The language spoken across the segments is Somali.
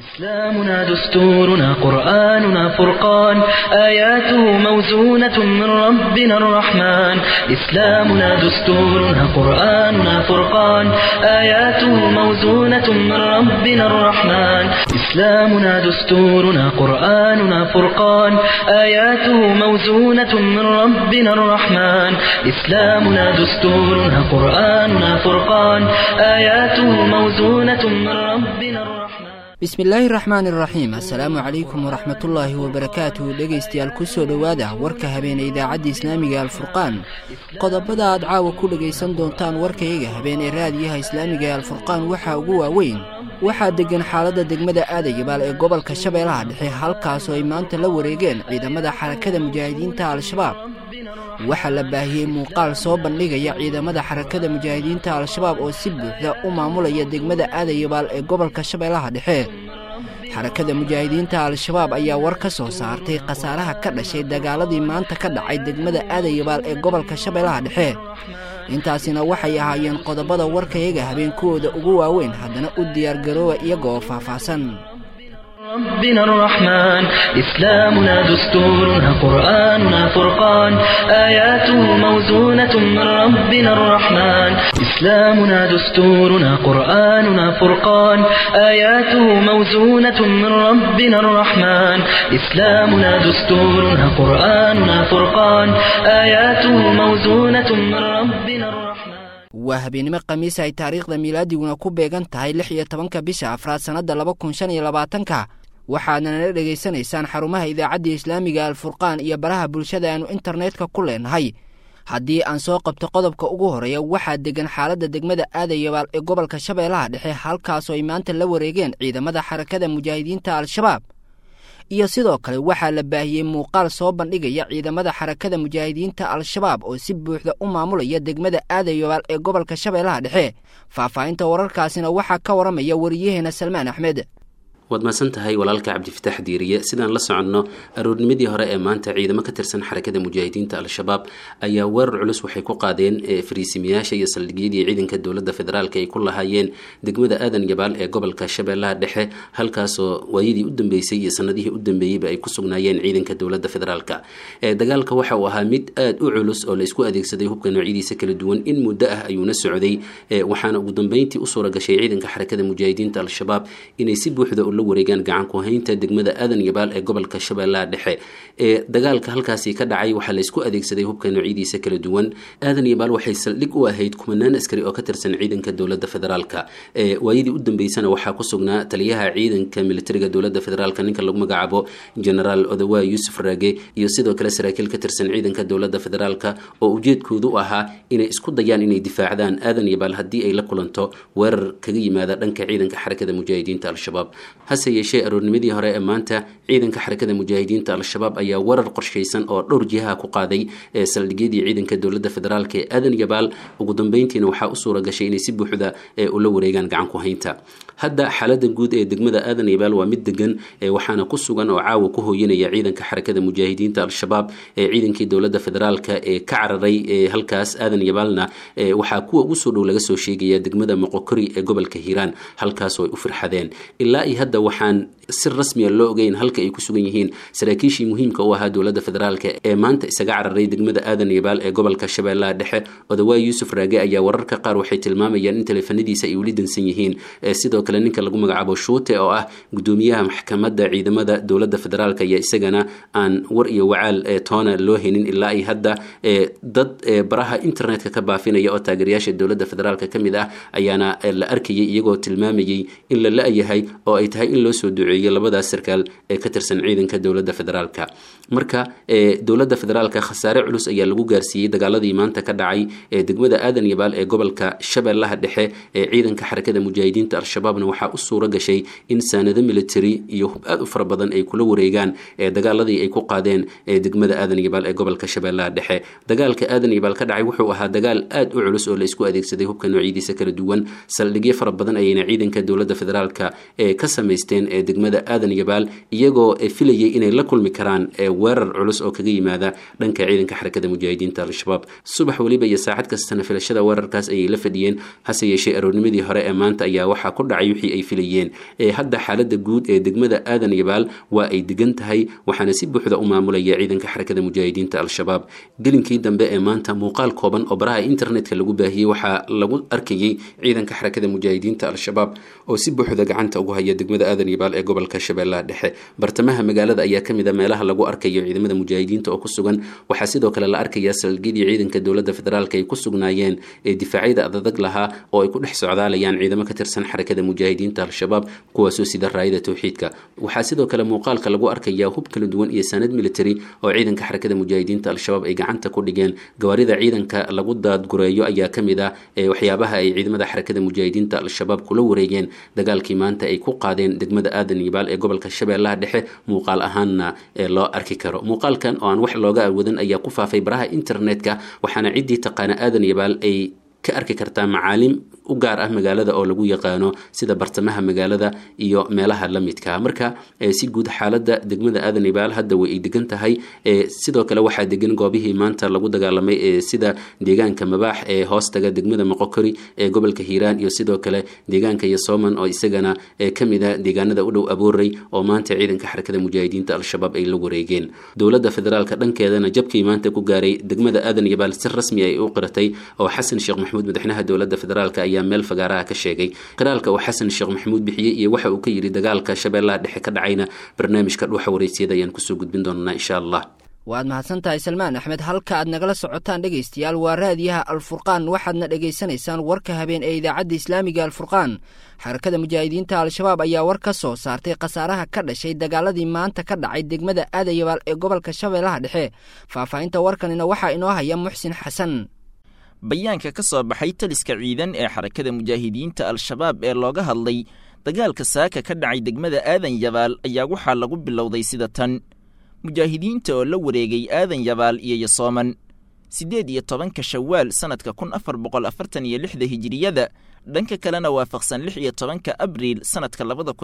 إسلامنا دستورنا قرآننا فرقان آياته موزونة من ربنا الرحمن إسلامنا دستورنا قرآننا فرقان آياته موزونة من ربنا الرحمن إسلامنا دستورنا قرآننا فرقان آياته موزونة من ربنا الرحمن إسلامنا دستورنا قرآننا فرقان آياته موزونة من ربنا الرحمن bismillaahi raxmaani raxiim assalaamu calaykum waraxmatullaahi wabarakaatuh dhegaystayaal ku soo dhowaada warka habeenee idaacadda islaamiga alfurqaan qodobada aad caawa ku dhegaysan doontaan warkayaga habeenee raadiyaha islaamiga alfurqaan waxaa ugu waaweyn waxaa degan xaaladda degmada aadayabaal ee gobolka shabeellaha dhexe halkaasoo ay maanta la wareegeen ciidamada xarakada mujaahidiinta al-shabaab waxaa la baahiyey muuqaal soo bandhigaya ciidamada xarakada mujaahidiinta al-shabaab oo si buuxda u maamulaya degmada aadayabaal ee gobolka shabeellaha dhexe xarakada mujaahidiinta al-shabaab ayaa war ka soo saartay khasaaraha ka dhashay dagaaladii maanta ka dhacay degmada aadayabaal ee gobolka shabeellaha dhexe intaasina waxay ahaayeen qodobada warkayaga habeenkooda ugu waaweyn haddana u diyaargarooba iyaga oo faahfaahsan ربنا الرحمن إسلامنا دستورنا قرآننا فرقان آياته موزونة من ربنا الرحمن إسلامنا دستورنا قرآننا فرقان آياته موزونة من ربنا الرحمن إسلامنا دستورنا قرآننا فرقان آياته موزونة من ربنا الرحمن waa habeenimo khamiis ay taariikhda miilaadiguna ku beegan tahay 16 bisha afraad sannada 2025 waxaadna nala dhegaysanaysaan xarumaha idaacadda islaamiga alfurqaan iyo baraha bulshada aanu internetka ku leenahay haddii aan soo qabto qodobka ugu horeeya waxaa degan xaaladda degmada aadayabaal ee gobolka shabeellaha dhexe halkaasoo ay maanta la wareegeen ciidamada xarakada mujaahidiinta al-shabaab iyo sidoo kale waxaa la baahiyey muuqaal soo bandhigaya ciidamada xarakada mujaahidiinta al-shabaab oo si buuxda u maamulaya degmada aadayabaal ee gobolka shabeellaha dhexe faahfaahinta wararkaasina waxaa ka waramaya wariyaheena salmaan axmed waad maasan tahay walaalka cabdifitaax diiriye sidaan la soconno aroornimadii hore ee maanta ciidamo ka tirsan xarakada mujaahidiinta al-shabaab ayaa weerar culus waxay ku qaadeen fariisimayaasha iyo saldhigyadii ciidanka dowladda federaalka ay ku lahaayeen degmada aadan yabaal ee gobolka shabeellaha dhexe halkaasoo waayadii u dambeysay iyo sanadihii u dambeeyeyba ay ku sugnaayeen ciidanka dowladda federaalka dagaalka waxa uu ahaa mid aad u culus oo la isku adeegsaday hubka noocyadiisa kala duwan in muddo ah ayuuna socday waxaana ugu dambeyntii u suura gashay ciidanka xarakada mujaahidiinta al-shabaab inay si buuxda wareegaan gacan ku haynta degmada aadan yabaal ee gobolka shabeellaha dhexe dagaalka halkaasi ka dhacay waxaa la isku adeegsaday hubka noocyadiisa kala duwan aadan yabaal waxay saldhig u ahayd kumanaan askari oo ka tirsan ciidanka dowladda federaalka waayadii u dambeysana waxaa ku sugnaa taliyaha ciidanka militariga dowladda federaalka ninka lagu magacaabo generaal odawa yuusuf raage iyo sidoo kale saraakiil ka tirsan ciidanka dowladda federaalka oo ujeedkoodu u ahaa inay isku dayaan inay difaacdaan aadan yabaal haddii ay la kulanto weerar kaga yimaada dhanka ciidanka xarakada mujaahidiinta al-shabaab hase yeeshee aroornimadii hore ee maanta ciidanka xarakada mujaahidiinta al-shabaab ayaa warar qorshaysan oo dhowr jihaha ku qaaday saldhigyadii ciidanka dowladda federaalka ee aadan yabaal ugu dambeyntiina waxaa u suura gashay inay si buuxda ula wareegaan gacan ku haynta hadda xaaladda guud ee degmada aadan yabaal waa mid degan waxaana ku sugan oo caawa ku hooyanaya ciidanka xarakada mujaahidiinta al-shabaab ciidankii dowladda federaalka ee ka cararay halkaas aadan yabaalna waxaa kuwa ugu soo dhow laga soo sheegaya degmada moqokori ee gobolka hiiraan halkaasoo ay u firxadeen ilaa iyo hadda waxaan si rasmiya loo ogeyn halka ay ku sugan yihiin saraakiishii muhiimka u ahaa dowladda federaalka ee maanta isaga cararay degmada aadan yabaal ee gobolka shabeellaha dhexe odawaa yuusuf raage ayaa wararka qaar waxay tilmaamayaan in taleefanadiisa ay weli dansan yihiin sidoo kale ninka lagu magacaabo shuute oo ah gudoomiyaha maxkamadda ciidamada dowladda federaalka ayaa isagana aan war iyo wacaal toona loo helin ilaa ay hadda dad baraha internetka ka baafinaya oo taageerayaasha dowladda federaalka ka mid ah ayaana la arkayay iyagoo tilmaamayay in la la-yahay oo ay tahay in loo soo duceeyo labadaas sarkaal ee ka tirsan ciidanka dowladda federaalka marka dowladda federaalka khasaare culus ayaa lagu gaarsiiyey dagaaladii maanta ka dhacay degmada aadan yabaal ee gobolka shabeellaha dhexe ciidanka xarakada mujaahidiinta al-shabaabna waxaa u suura gashay in saanado military iyo hub aad u fara badan ay kula wareegaan dagaaladii ay ku qaadeen degmada aadan yabaal ee gobolka shabeellaha dhexe dagaalka aadan yabaal ka dhacay wuxuu ahaa dagaal aad u culus oo la isku adeegsaday hubka noocyadiisa kala duwan saldhigyo fara badan ayayna ciidanka dowladda federaalka ka sameeyeen samaysteen ee degmada aadan yabaal iyagoo filayay inay la kulmi karaan weerar culus oo kaga yimaada dhanka ciidanka xarakada mujaahidiinta al-shabaab subax waliba iyo saacad kastana filashada weerarkaas ayay la fadhiyeen hase yeeshee aroornimadii hore ee maanta ayaa waxaa ku dhacay wixii ay filayeen hadda xaalada guud ee degmada aadan yabaal waa ay degan tahay waxaana si buuxda u maamulaya ciidanka xarakada mujaahidiinta al-shabaab gelinkii dambe ee maanta muuqaal kooban oo baraha internetka lagu baahiyey waxaa lagu arkayay ciidanka xarakada mujaahidiinta al-shabaab oo si buuxda gacanta ugu haya degmada aadan yabaal ee gobolka shabeellaha dhexe bartamaha magaalada ayaa kamid a meelaha lagu arkayo ciidamada mujaahidiinta oo ku sugan waxaa sidoo kale la arkayaa saldhigyadii ciidanka dowladda federaalka ay ku sugnaayeen ee difaacyada adadag lahaa oo ay ku dhex socdaalayaan ciidamo ka tirsan xarakada mujaahidiinta al-shabaab kuwaasoo sida raayada tawxiidka waxaa sidoo kale muuqaalka lagu arkayaa hub kala duwan iyo sanad military oo ciidanka xarakada mujaahidiinta al-shabaab ay gacanta ku dhigeen gawaarida ciidanka lagu daadgureeyo ayaa kamid ah waxyaabaha ay ciidamada xarakada mujaahidiinta al-shabaab kula wareegeen dagaalkii maanta ay ku qaadeen degmada aadan yabaal ee gobolka shabeellaha dhexe muuqaal ahaanna loo arki karo muuqaalkan oo aan wax looga awoodin ayaa ku faafay baraha internetka waxaana ciddii taqaana aadan yabaal ay ka arki kartaa macaalim u gaar ah magaalada oo lagu yaqaano sida bartamaha magaalada iyo meelaha la midka marka si guud xaaladda degmada aadan yabaal hadda way degan tahay sidoo kale waxaa degan goobihii maanta lagu dagaalamay sida deegaanka mabaax ee hoostaga degmada moqokori ee gobolka hiiraan iyo sidoo kale deegaanka yasooman oo isagana kamid a deegaanada u dhow abuuray oo maanta ciidanka xarakada mujaahidiinta al-shabaab ay la wareegeen dowladda federaalka dhankeedana jabkii maanta ku gaaray degmada aadan yabaal si rasmi ay u qiratay oo xasan sheekh maxamuud madaxweynaha dowladda federaalka ayaa meel fagaaraha ka sheegay qiraalka uu xasan sheekh maxamuud bixiyey iyo waxa uu ka yiri dagaalka shabeellaha dhexe ka dhacayna barnaamijka dhuuxa wareysiyada ayaan kusoo gudbin doonaa insha allah waad mahadsantahay salmaan axmed halka aad nagala socotaan dhegaystayaal waa raadiyaha alfurqaan waxaadna dhegaysanaysaan warka habeen ee idaacadda islaamiga alfurqaan xarakada mujaahidiinta al-shabaab ayaa war ka soo saartay khasaaraha ka dhashay dagaaladii maanta ka dhacay degmada aadan yabaal ee gobolka shabeellaha dhexe faahfaahinta warkanina waxaa inoo haya muxsin xasan bayaanka ka soo baxay taliska ciidan ee xarakada mujaahidiinta al-shabaab ee looga hadlay dagaalka saaka ka dhacay degmada aadan yabaal ayaa waxaa lagu bilowday sida tan mujaahidiinta oo la wareegay aadan yabaal iyo yasooman 18 shawaal sanadka 1446 hijriyada dhanka kalena waafaqsan 16 abriil sanadka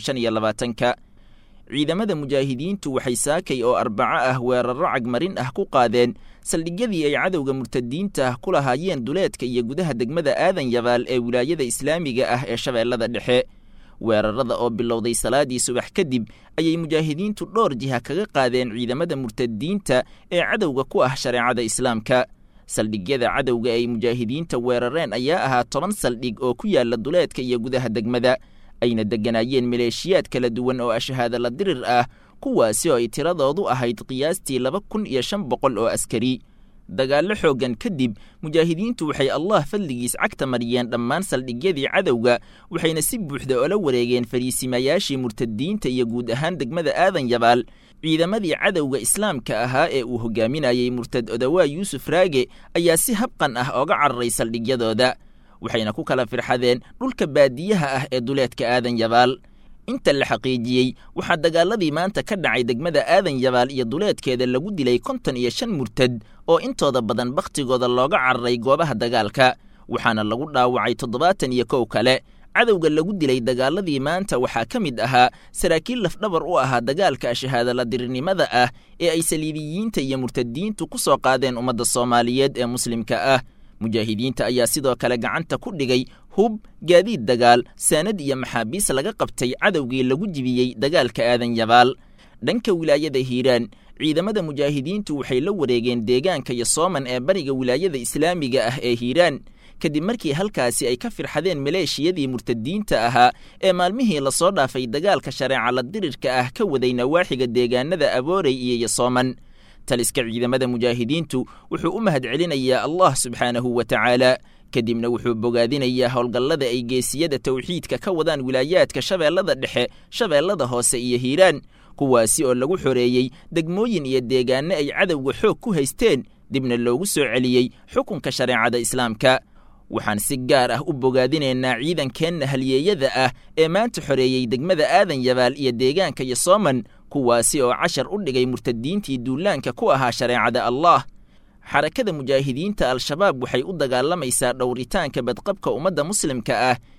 2025 ciidamada mujaahidiintu waxay saakay oo arbaco ah weeraro cagmarin ah ku qaadeen saldhigyadii ay cadowga murtadiinta ah ku lahaayeen duleedka iyo gudaha degmada aadan yabaal ee wilaayada islaamiga ah ee shabeellada dhexe weerarada oo bilowday salaadii subax kadib ayay mujaahidiintu dhowr jiha kaga qaadeen ciidamada murtadiinta ee cadowga ku ah shareecada islaamka saldhigyada cadowga ay mujaahidiinta weerareen ayaa ahaa 10 saldhig oo ku yaala duleedka iyo gudaha degmada ayna degganaayeen maleeshiyaad kala duwan oo ashahaada la dirir ah kuwaasi oo ay tiradoodu ahayd qiyaastii 2500 oo askari dagaallo xooggan kadib mujaahidiintu waxay allah fadligiis cagta mariyeen dhammaan saldhigyadii cadowga waxayna si buuxda oola wareegeen fariisimayaashii murtadiinta iyo guud ahaan degmada aadan yabaal ciidamadii cadowga islaamka ahaa ee uu hogaaminayay murtad odawaa yuusuf raage ayaa si habqan ah ooga cararay saldhigyadooda waxayna ku kala firxadeen dhulka baadiyaha ah ee duleedka aadan yabaal inta la xaqiijiyey waxaa dagaaladii maanta ka dhacay degmada aadan yabaal iyo duleedkeeda lagu dilay 55 murtad oo intooda badan bakhtigooda looga cararay goobaha dagaalka waxaana lagu dhaawacay 71 kale cadowga lagu dilay dagaaladii maanta waxaa ka mid ahaa saraakiil lafdhabar u ahaa dagaalka shahaada la dirirnimada ah ee ay saliibiyiinta iyo murtadiintu ku soo qaadeen ummadda Soomaaliyeed ee muslimka ah mujaahidiinta ayaa sidoo kale gacanta ku dhigay hub gaadiid dagaal sanad iyo maxaabiis laga qabtay cadowgii lagu jibiyey dagaalka aadan yabaal dhanka wilaayada hiiraan ciidamada mujaahidiintu waxay la wareegeen deegaanka yasooman ee bariga wilaayada islaamiga ah ee hiiraan kadib markii halkaasi ay ka firxadeen maleeshiyadii murtadiinta ahaa ee maalmihii la soo dhaafay dagaalka shareeca la dirirka ah ka waday nawaaxiga deegaanada aboorey iyo yasooman taliska ciidamada mujaahidiintu wuxuu u mahad celinayaa allah subxaanahu wa tacaala kadibna wuxuu bogaadinayaa howlgallada ay geesiyada tawxiidka ka wadaan wilaayaadka shabeellada dhexe shabeellada hoose iyo hiiraan kuwaasi oo lagu xoreeyey degmooyin iyo deegaano ay cadowga xoog ku haysteen dibna loogu soo celiyey xukunka shareecada islaamka waxaan si gaar ah u bogaadinaynaa ciidankeenna halyeeyada ah ee maanta xoreeyey degmada aadan yabaal iyo deegaanka yasooman kuwaasi oo cashar u dhigay murtadiintii duulaanka ku ahaa shareecada allah xarakada mujaahidiinta al-shabaab waxay u dagaalamaysaa dhowritaanka badqabka ummadda muslimka ah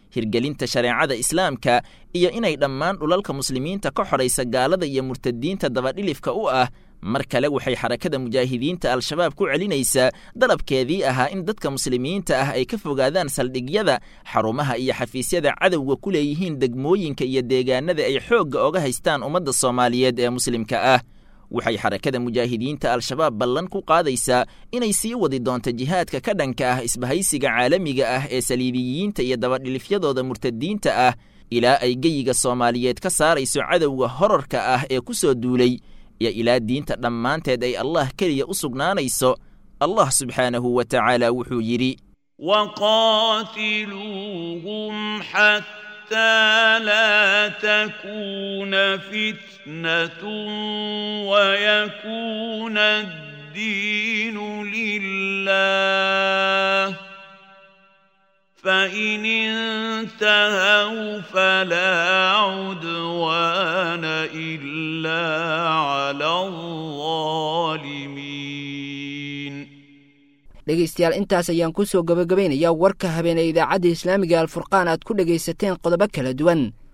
hirgelinta shareecada islaamka iyo inay dhammaan dhulalka muslimiinta ka xoraysa gaalada iyo murtadiinta dabadhilifka u ah. mar kale waxay xarakada mujaahidiinta al-shabaab ku celinaysaa dalabkeedii ahaa in dadka muslimiinta ah ay ka fogaadaan saldhigyada, xarumaha iyo xafiisyada cadowga ku leeyihiin degmooyinka iyo deegaanada ay xoogga oga haystaan ummadda Soomaaliyeed ee muslimka ah. waxay xarakada mujaahidiinta al-shabaab ballan ku qaadaysaa inay sii wadi doonto jihaadka ka dhanka ah isbahaysiga caalamiga ah ee saliibiyiinta iyo dabadhilifyadooda murtadiinta ah ilaa ay geyiga Soomaaliyeed ka saarayso cadowga horarka ah ee ku soo duulay iyo ilaa diinta dhammaanteed ay Allah keliya u sugnaanayso. Allah subxaanahu wa tacaala wuxuu yidhi: وقاتلوهم حتى لا تكون فتنة ويكون الدين لله فإن انتهوا فلا عدوان إلا على الظالمين. dhegaystayaal intaas ayaan ku soo gabagabaynayaa warka habeenee idaacadda islaamiga alfurqaan aad ku dhegaysateen qodobo kala duwan.